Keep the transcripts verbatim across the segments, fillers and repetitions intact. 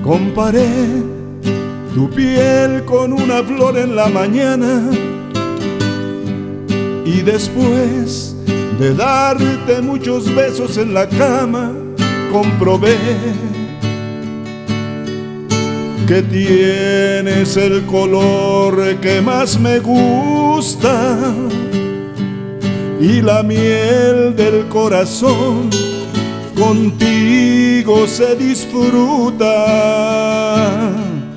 Comparé tu piel con una flor en la mañana y después de darte muchos besos en la cama comprobé que tienes el color que más me gusta y la miel del corazón contigo se disfruta.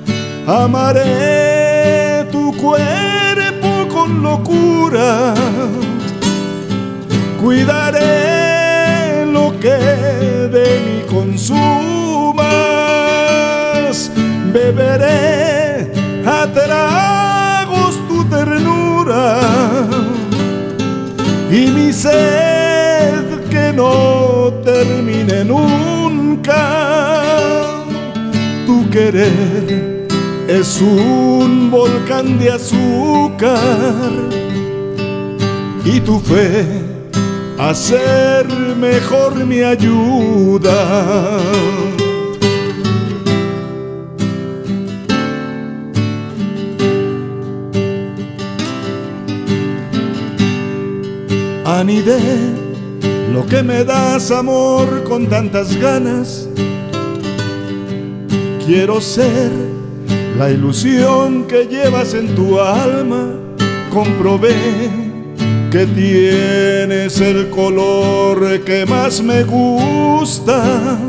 Amaré tu cuerpo con locura, cuidaré lo que de mí consumas, beberé a tragos tu ternura y mi sed que no termine nunca. Tu querer es un volcán de azúcar y tu fe a ser mejor me ayuda. Anidé lo que me das, amor, con tantas ganas. Quiero ser la ilusión que llevas en tu alma. Comprobé que tienes el color que más me gusta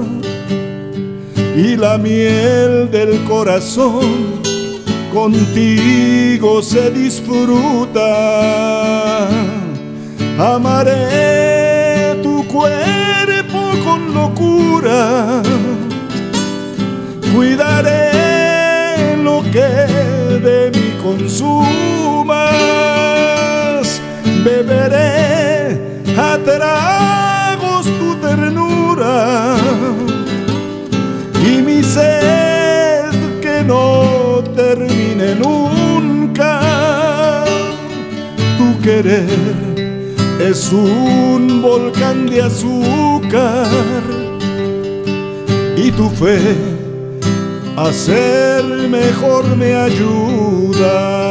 y la miel del corazón contigo se disfruta. Amaré tu cuerpo con locura, cuidaré lo que de mí consumas, beberé a tragos tu ternura y mi sed que no termine nunca. Tu querer es un volcán de azúcar y tu fe a ser mejor me ayuda.